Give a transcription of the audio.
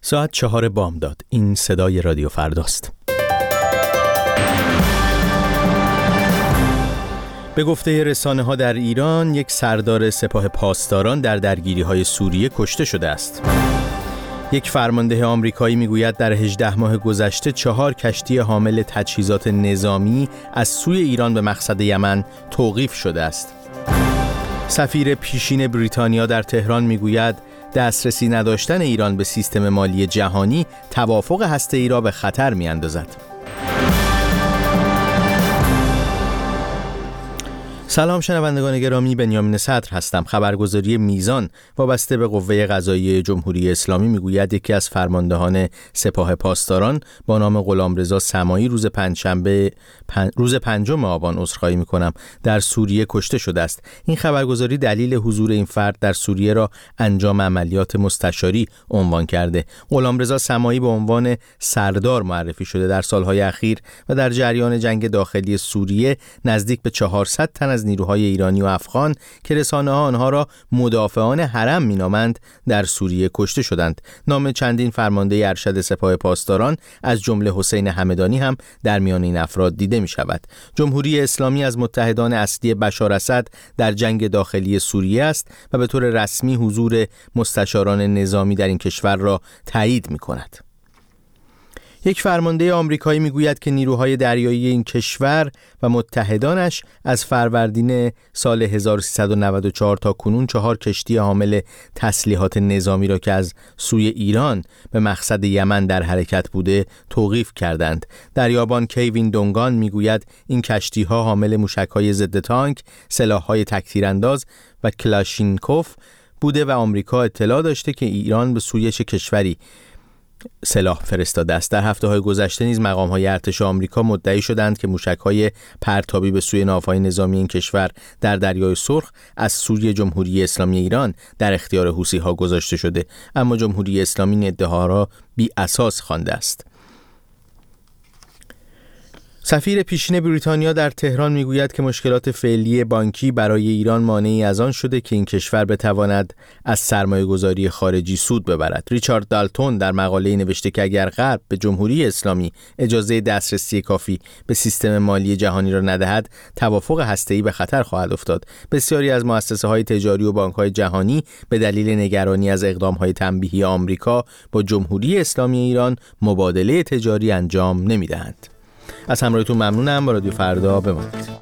ساعت 4 بامداد. این صدای رادیو فرداست. به گفته رسانه‌ها در ایران، یک سردار سپاه پاسداران در درگیری‌های سوریه کشته شده است. یک فرمانده آمریکایی میگوید در 18 ماه گذشته 4 کشتی حامل تجهیزات نظامی از سوی ایران به مقصد یمن توقیف شده است. سفیر پیشین بریتانیا در تهران میگوید دسترسی نداشتن ایران به سیستم مالی جهانی توافق هسته‌ای را به خطر می‌اندازد. سلام شنوندگان گرامی، بنیامین صدر هستم. خبرگزاری میزان وابسته به قوه قضاییه جمهوری اسلامی میگوید یکی از فرماندهان سپاه پاسداران با نام غلامرضا سمایی روز پنجم آبان در سوریه کشته شده است. این خبرگزاری دلیل حضور این فرد در سوریه را انجام عملیات مستشاری عنوان کرده. غلامرضا سمایی به عنوان سردار معرفی شده. در سالهای اخیر و در جریان جنگ داخلی سوریه نزدیک به 400 تن از نیروهای ایرانی و افغان که رسانه‌ها آنها را مدافعان حرم مینامند در سوریه کشته شدند. نام چندین فرمانده ارشد سپاه پاسداران از جمله حسین همدانی هم در میان این افراد دیده می شود. جمهوری اسلامی از متحدان اصلی بشار اسد در جنگ داخلی سوریه است و به طور رسمی حضور مستشاران نظامی در این کشور را تایید می کند. یک فرمانده آمریکایی میگوید که نیروهای دریایی این کشور و متحدانش از فروردین سال 1394 تا کنون 4 کشتی حامل تسلیحات نظامی را که از سوی ایران به مقصد یمن در حرکت بوده توقیف کردند. دریابان کیوین دونگان میگوید این کشتی‌ها حامل موشک‌های ضد تانک، سلاح‌های تک‌تیرانداز و کلاشینکوف بوده و آمریکا اطلاع داشته که ایران به سوی چه کشوری سلاح فرستاده است. در هفته‌های گذشته نیز مقام‌های ارتش آمریکا مدعی شدند که موشک‌های پرتابی به سوی ناوهای نظامی این کشور در دریای سرخ از سوی جمهوری اسلامی ایران در اختیار حوثی‌ها گذاشته شده، اما جمهوری اسلامی این ادعاها را بی اساس خوانده است. سفیر پیشین بریتانیا در تهران میگوید که مشکلات فعلی بانکی برای ایران مانعی از آن شده که این کشور بتواند از سرمایه‌گذاری خارجی سود ببرد. ریچارد دالتون در مقاله‌ای نوشته که اگر غرب به جمهوری اسلامی اجازه دسترسی کافی به سیستم مالی جهانی را ندهد، توافق هسته‌ای به خطر خواهد افتاد. بسیاری از مؤسسه‌های تجاری و بانک‌های جهانی به دلیل نگرانی از اقدام‌های تنبیهی آمریکا با جمهوری اسلامی ایران مبادله تجاری انجام نمی‌دهند. از همراهیتون ممنونم. با رادیو فردا بمانید.